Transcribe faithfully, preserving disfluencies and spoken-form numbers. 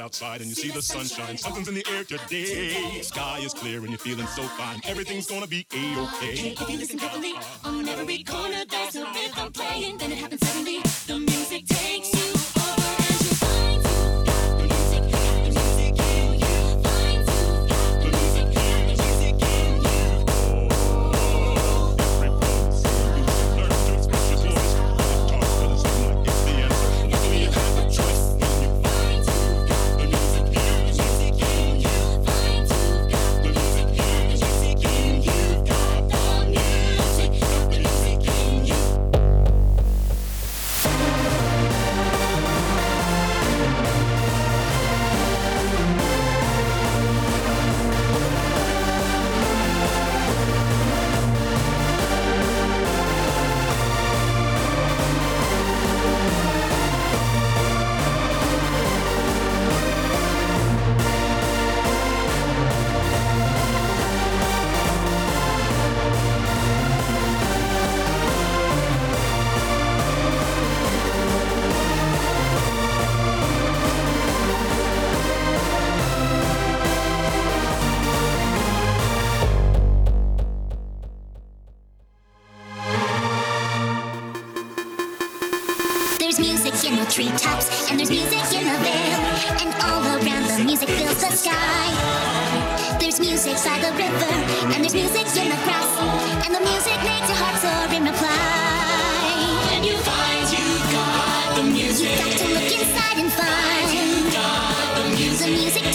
outside and you see the sunshine. Something's in the air today. Sky is clear and you're feeling so fine. Everything's gonna be A-okay. If you listen carefully, on every corner there's a rhythm playing. Then it happens suddenly. The music takes you over and you find you've got the music. The music in you. Find you've got the music. The music in you. Everyone's singing. Learn to express your voice. Talk doesn't seem like it's the answer. Now you have a choice. When you find you've got the music. The music in you. Find you've got the music. The music in you. Got the music. Got the music in you. There's music in the treetops, and there's music in the vale, and all around the music fills the sky. There's music by the river, and there's music in the grass, and the music makes your heart soar in reply. And you find you've got the music. You've got to look inside and find you've got the music. The music